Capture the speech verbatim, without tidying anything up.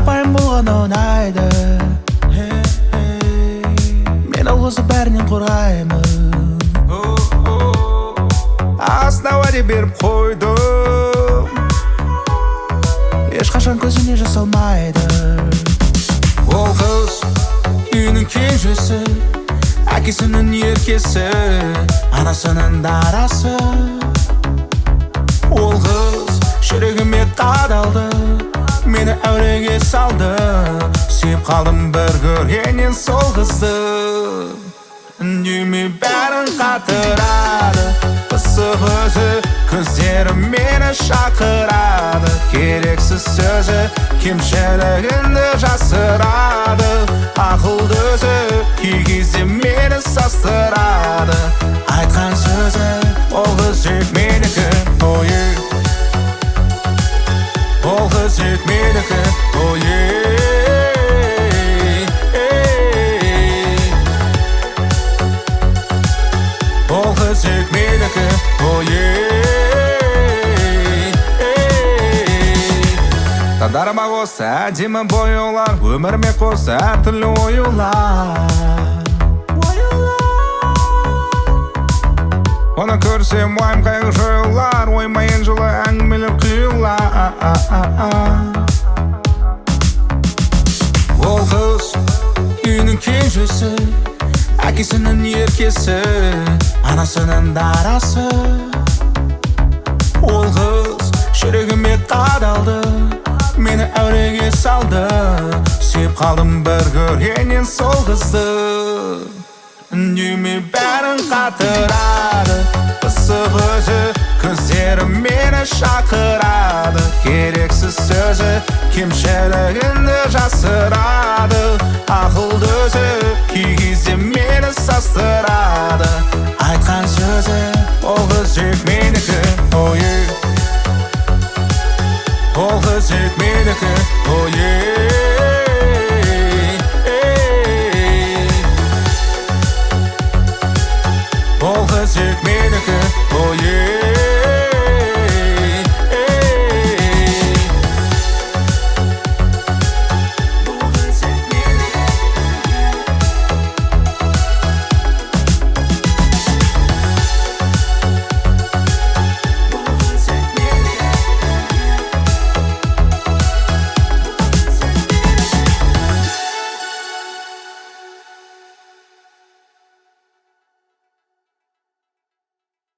қарапайым болғаны ұнайды. Мен ол қызды бәрінен қорғаймын. Асына уәде беріп қойдым, ешқашан көзіне жас алмайды. Ол қыз үйінің кенжесі, әкесінің еркесі, анасының дарасы. Ол қыз жүрегіме қадалды, мені әуреге салды. Сүйіп қалдым бір көргеннен сол қызды. Үндемей бәрін қатырады, пысық өзі, көздері мені шақырады. Керексіз сөзі кемшілігінді жасырады. Ақылды өзі кей кезде мені састырады. Айтқан сөзі ол қыз тек менікі, ойы. Ол қыз тек менікі, ойы. Ол қыз тек менікі, ойы. Таңдарыма қоса әдемі бояулар, өміріме қоса әртүрлі оюлар. Оны көрсем уайым қайғы жойылар, оймайын жылы әңгімелер құйылар. Ол қыз үйінің кенжесі, әкесінің еркесі, анасының дарасы. Ол қыз жүрегіме қадалды, мені әуреге салды. Сүйіп қалдым бір көргеннен сол қызды. Үндемей бәрін қатырады, пысық өзі, көздері мені шақырады. Керексіз сөзі кемшілігінді жасырады. Ақылды өзі кей кезде мені састырады. Айтқан сөзі ол қыз тек менікі, ойы. Ол қыз тек менікі, ойы.